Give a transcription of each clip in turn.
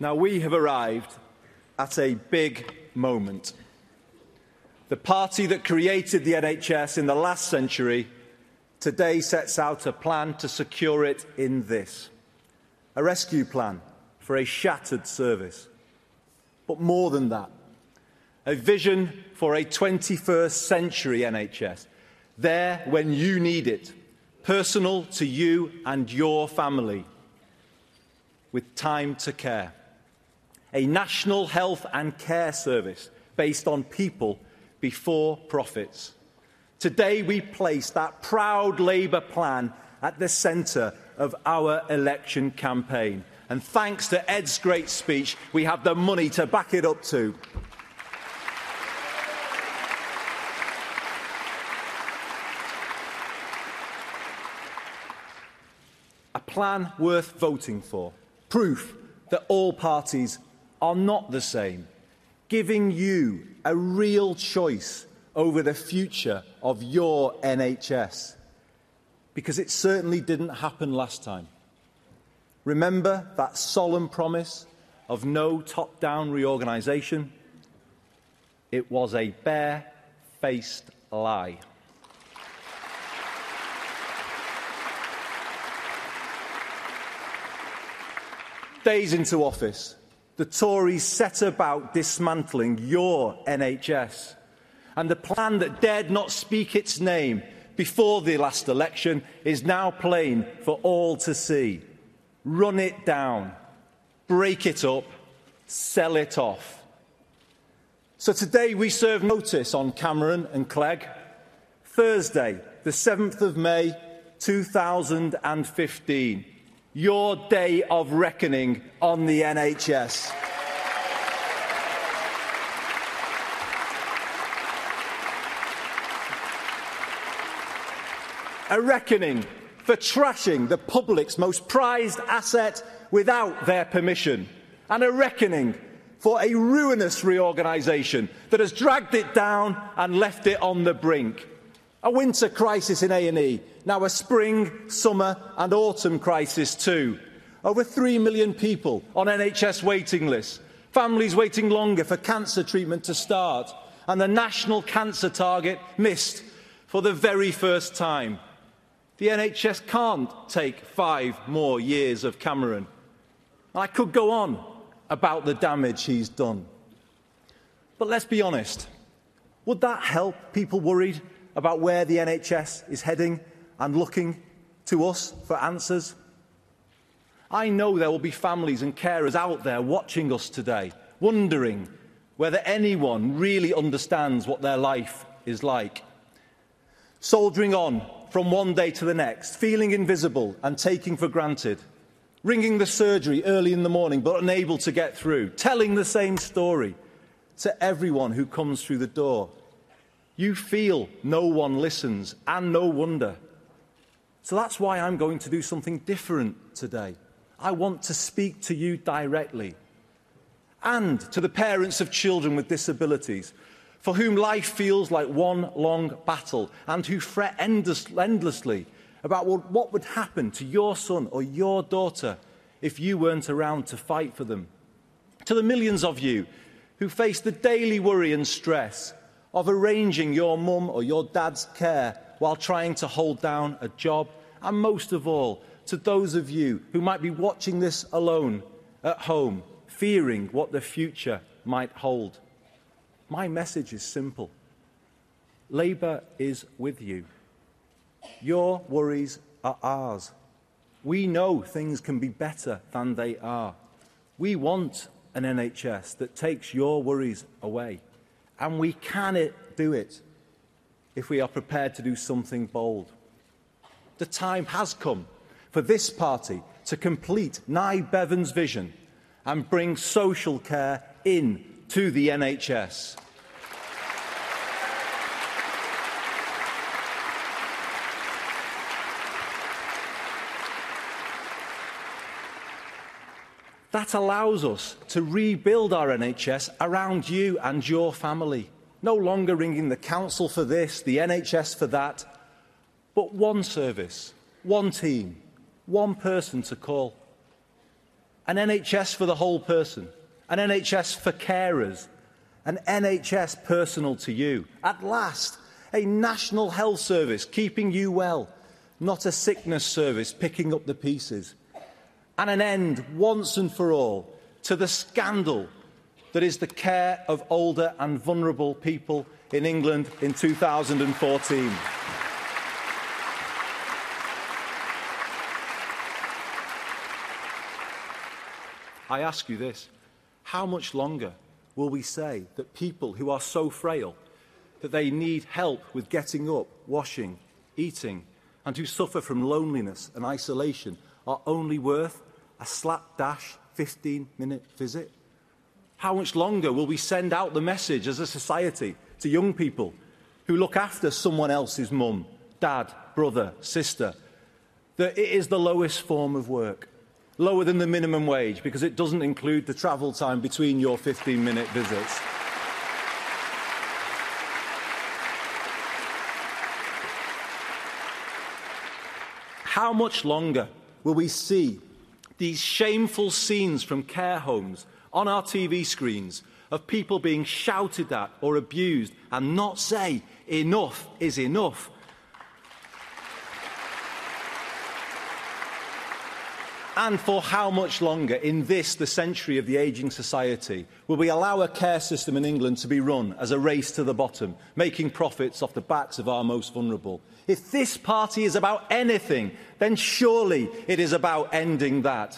Now, we have arrived at a big moment. The party that created the NHS in the last century today sets out a plan to secure it in this: a rescue plan for a shattered service. But more than that, a vision for a 21st century NHS, there when you need it, personal to you and your family, with time to care. A national health and care service based on people before profits. Today we place that proud Labour plan at the centre of our election campaign. And thanks to Ed's great speech, we have the money to back it up too. A plan worth voting for. Proof that all parties are not the same. Giving you a real choice over the future of your NHS. Because it certainly didn't happen last time. Remember that solemn promise of no top-down reorganisation? It was a bare-faced lie. Days into office, the Tories set about dismantling your NHS. And the plan that dared not speak its name before the last election is now plain for all to see. Run it down, break it up, sell it off. So today we serve notice on Cameron and Clegg. Thursday, the 7th of May, 2015. Your day of reckoning on the NHS. A reckoning for trashing the public's most prized asset without their permission. And a reckoning for a ruinous reorganisation that has dragged it down and left it on the brink. A winter crisis in A&E, now a spring, summer and autumn crisis too. Over 3 million people on NHS waiting lists, families waiting longer for cancer treatment to start, and the national cancer target missed for the very first time. The NHS can't take 5 more years of Cameron. I could go on about the damage he's done. But let's be honest, would that help people worried about where the NHS is heading and looking to us for answers? I know there will be families and carers out there watching us today, wondering whether anyone really understands what their life is like. Soldiering on from one day to the next, feeling invisible and taking for granted, ringing the surgery early in the morning but unable to get through, telling the same story to everyone who comes through the door. You feel no one listens, and no wonder. So that's why I'm going to do something different today. I want to speak to you directly, and to the parents of children with disabilities, for whom life feels like one long battle, and who fret endlessly about what would happen to your son or your daughter if you weren't around to fight for them. To the millions of you who face the daily worry and stress of arranging your mum or your dad's care while trying to hold down a job, and most of all, to those of you who might be watching this alone at home, fearing what the future might hold. My message is simple. Labour is with you. Your worries are ours. We know things can be better than they are. We want an NHS that takes your worries away. And we can do it if we are prepared to do something bold. The time has come for this party to complete Nye Bevan's vision and bring social care in to the NHS. That allows us to rebuild our NHS around you and your family. No longer ringing the council for this, the NHS for that, but one service, one team, one person to call. An NHS for the whole person. An NHS for carers. An NHS personal to you. At last, a national health service keeping you well, not a sickness service picking up the pieces. And an end, once and for all, to the scandal that is the care of older and vulnerable people in England in 2014. I ask you this, how much longer will we say that people who are so frail that they need help with getting up, washing, eating, and who suffer from loneliness and isolation are only worth a slapdash 15-minute visit? How much longer will we send out the message as a society to young people who look after someone else's mum, dad, brother, sister, that it is the lowest form of work, lower than the minimum wage because it doesn't include the travel time between your 15-minute visits? How much longer will we see these shameful scenes from care homes on our TV screens of people being shouted at or abused and not say enough is enough? And for how much longer, in this, the century of the ageing society, will we allow a care system in England to be run as a race to the bottom, making profits off the backs of our most vulnerable? If this party is about anything, then surely it is about ending that.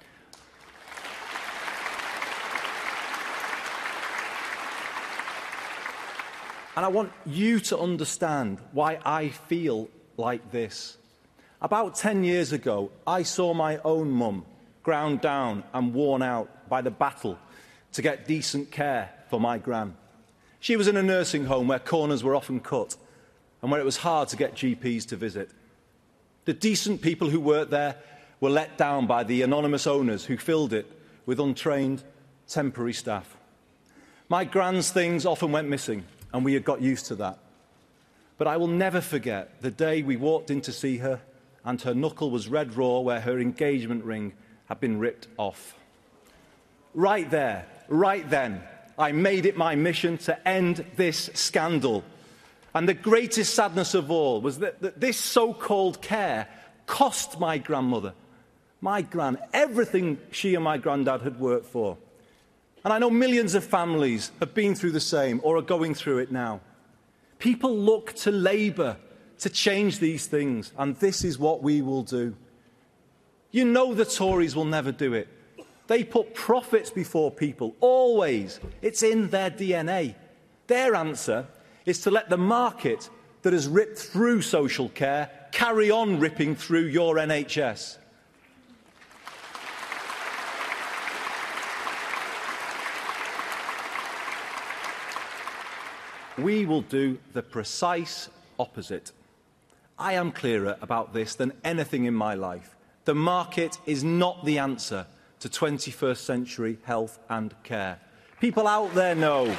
And I want you to understand why I feel like this. About 10 years ago, I saw my own mum ground down and worn out by the battle to get decent care for my gran. She was in a nursing home where corners were often cut and where it was hard to get GPs to visit. The decent people who worked there were let down by the anonymous owners who filled it with untrained, temporary staff. My gran's things often went missing, and we had got used to that. But I will never forget the day we walked in to see her and her knuckle was red raw where her engagement ring had been ripped off. Right there, right then, I made it my mission to end this scandal. And the greatest sadness of all was that this so-called care cost my grandmother, my gran, everything she and my granddad had worked for. And I know millions of families have been through the same or are going through it now. People look to Labour to change these things, and this is what we will do. You know the Tories will never do it. They put profits before people, always. It's in their DNA. Their answer is to let the market that has ripped through social care carry on ripping through your NHS. We will do the precise opposite. I am clearer about this than anything in my life. The market is not the answer to 21st century health and care. People out there know.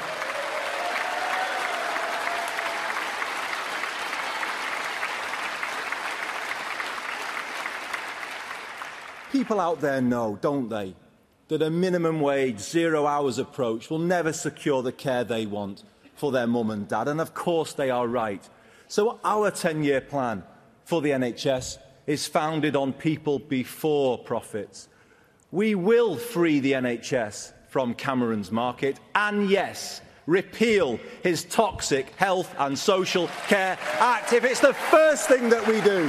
People out there know, don't they, that a minimum wage, 0 hours approach will never secure the care they want for their mum and dad, and of course they are right. So our 10-year plan for the NHS is founded on people before profits. We will free the NHS from Cameron's market and, yes, repeal his toxic Health and Social Care Act if it's the first thing that we do.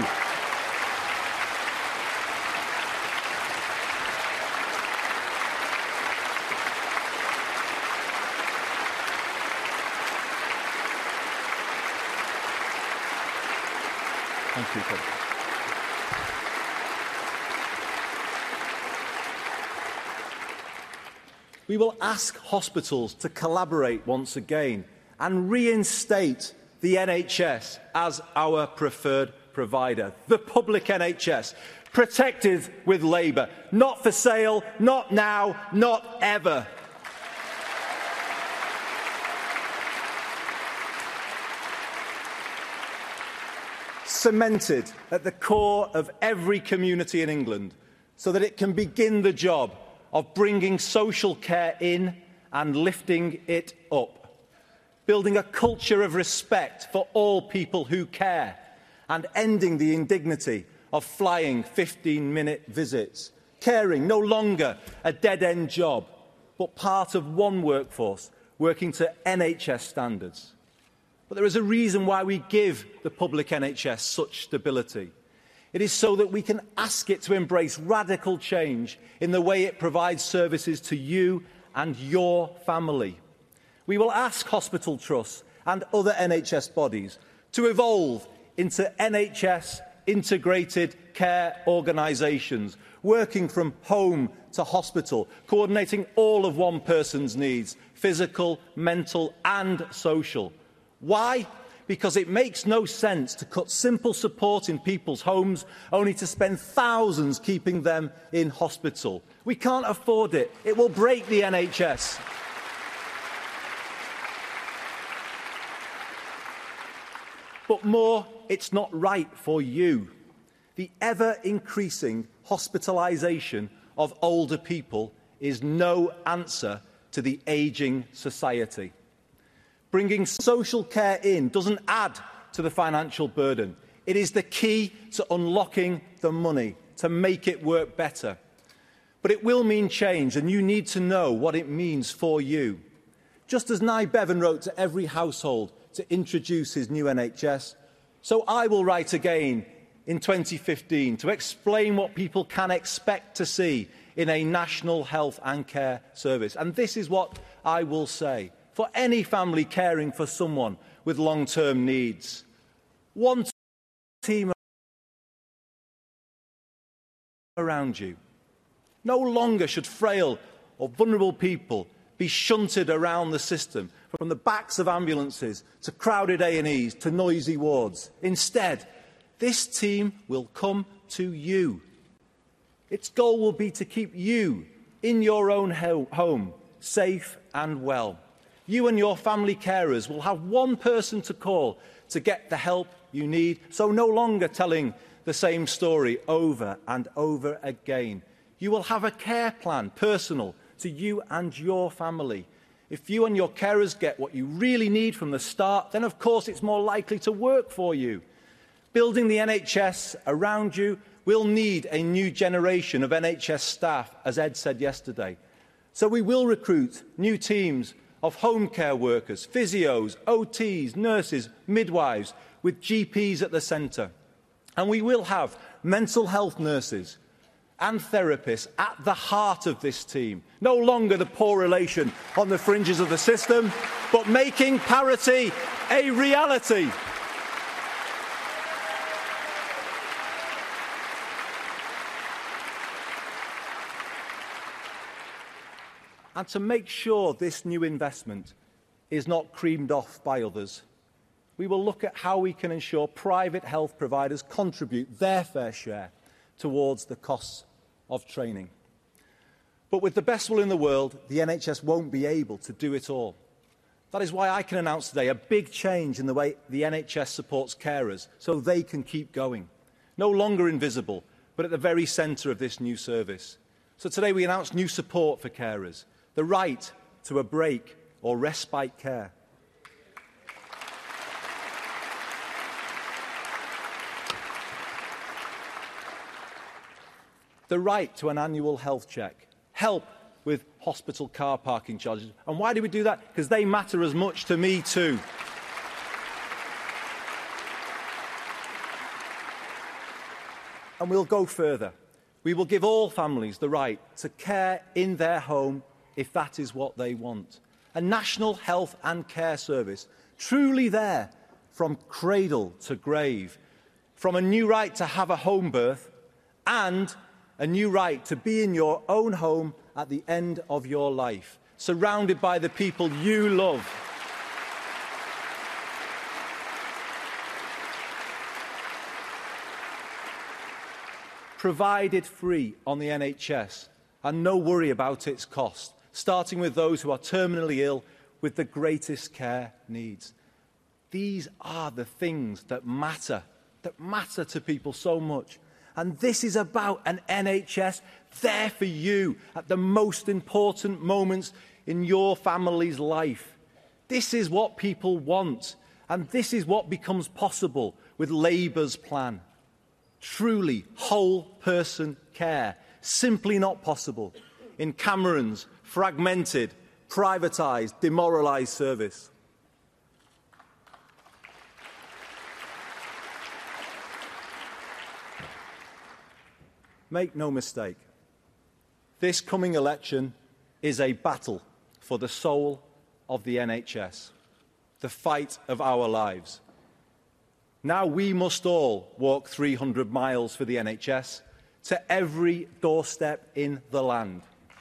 Thank you, Colin. We will ask hospitals to collaborate once again and reinstate the NHS as our preferred provider. The public NHS, protected with Labour, not for sale, not now, not ever. Cemented at the core of every community in England so that it can begin the job of bringing social care in and lifting it up, building a culture of respect for all people who care, and ending the indignity of flying 15-minute visits, caring no longer a dead-end job, but part of one workforce working to NHS standards. But there is a reason why we give the public NHS such stability. It is so that we can ask it to embrace radical change in the way it provides services to you and your family. We will ask hospital trusts and other NHS bodies to evolve into NHS integrated care organisations, working from home to hospital, coordinating all of one person's needs, physical, mental and social. Why? Because it makes no sense to cut simple support in people's homes only to spend thousands keeping them in hospital. We can't afford it. It will break the NHS. But more, it's not right for you. The ever-increasing hospitalisation of older people is no answer to the ageing society. Bringing social care in doesn't add to the financial burden. It is the key to unlocking the money to make it work better. But it will mean change, and you need to know what it means for you. Just as Nye Bevan wrote to every household to introduce his new NHS, so I will write again in 2015 to explain what people can expect to see in a national health and care service. And this is what I will say. For any family caring for someone with long-term needs, one team around you. No longer should frail or vulnerable people be shunted around the system, from the backs of ambulances to crowded A&Es to noisy wards. Instead, this team will come to you. Its goal will be to keep you in your own home, safe and well. You and your family carers will have one person to call to get the help you need, so no longer telling the same story over and over again. You will have a care plan, personal to you and your family. If you and your carers get what you really need from the start, then of course it's more likely to work for you. Building the NHS around you will need a new generation of NHS staff, as Ed said yesterday. So we will recruit new teams of home care workers, physios, OTs, nurses, midwives, with GPs at the centre. And we will have mental health nurses and therapists at the heart of this team. No longer the poor relation on the fringes of the system, but making parity a reality. And to make sure this new investment is not creamed off by others, we will look at how we can ensure private health providers contribute their fair share towards the costs of training. But with the best will in the world, the NHS won't be able to do it all. That is why I can announce today a big change in the way the NHS supports carers so they can keep going. No longer invisible, but at the very centre of this new service. So today we announce new support for carers, the right to a break or respite care. The right to an annual health check, help with hospital car parking charges. And why do we do that? Because they matter as much to me too. And we'll go further. We will give all families the right to care in their home if that is what they want. A national health and care service, truly there from cradle to grave, from a new right to have a home birth and a new right to be in your own home at the end of your life, surrounded by the people you love. Provided free on the NHS and no worry about its cost, starting with those who are terminally ill with the greatest care needs. These are the things that matter to people so much. And this is about an NHS there for you at the most important moments in your family's life. This is what people want, and this is what becomes possible with Labour's plan. Truly whole-person care, simply not possible in Cameron's fragmented, privatised, demoralised service. Make no mistake, this coming election is a battle for the soul of the NHS, the fight of our lives. Now we must all walk 300 miles for the NHS to every doorstep in the land.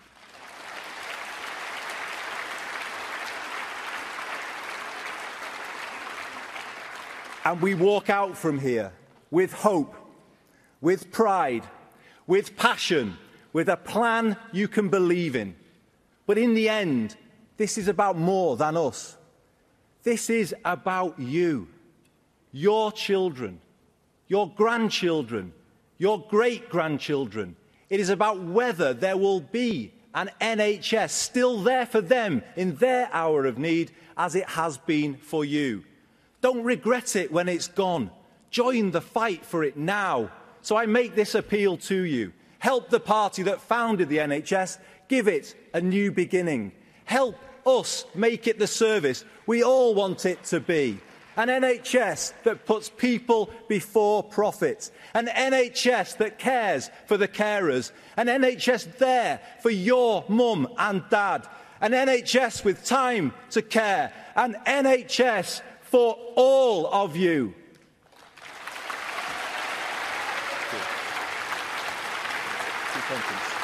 And we walk out from here with hope, with pride, with passion, with a plan you can believe in. But in the end, this is about more than us. This is about you, your children, your grandchildren, your great-grandchildren. It is about whether there will be an NHS still there for them in their hour of need, as it has been for you. Don't regret it when it's gone. Join the fight for it now. So I make this appeal to you. Help the party that founded the NHS. Give it a new beginning. Help us make it the service we all want it to be. An NHS that puts people before profit. An NHS that cares for the carers. An NHS there for your mum and dad. An NHS with time to care. An NHS for all of you. Conference.